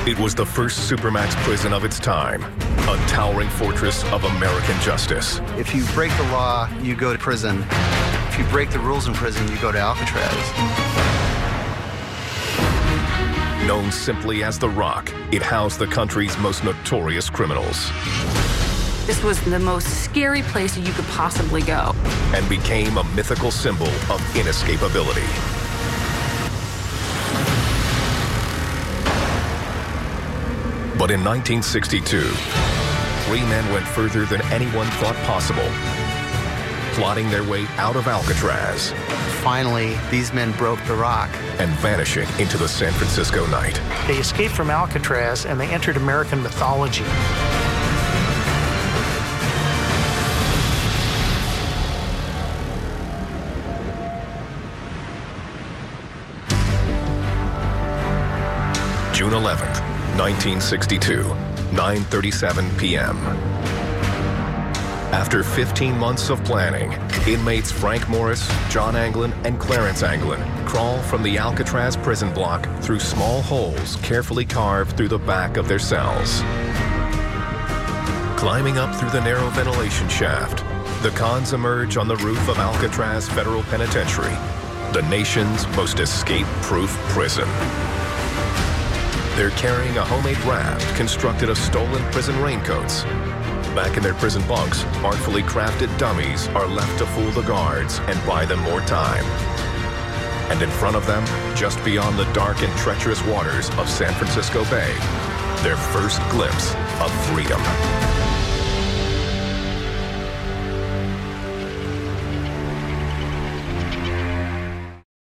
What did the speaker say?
It was the first supermax prison of its time, a towering fortress of American justice. If you break the law, you go to prison. If you break the rules in prison, you go to Alcatraz. Known simply as The Rock, it housed the country's most notorious criminals. This was the most scary place you could possibly go. And became a mythical symbol of inescapability. But in 1962, three men went further than anyone thought possible, plotting their way out of Alcatraz. Finally, these men broke the rock. And vanishing into the San Francisco night. They escaped from Alcatraz and they entered American mythology. June 11th, 1962, 9:37 p.m. After 15 months of planning, inmates Frank Morris, John Anglin, and Clarence Anglin crawl from the Alcatraz prison block through small holes carefully carved through the back of their cells. Climbing up through the narrow ventilation shaft, the cons emerge on the roof of Alcatraz Federal Penitentiary, the nation's most escape-proof prison. They're carrying a homemade raft constructed of stolen prison raincoats. Back in their prison bunks, artfully crafted dummies are left to fool the guards and buy them more time. And in front of them, just beyond the dark and treacherous waters of San Francisco Bay, their first glimpse of freedom.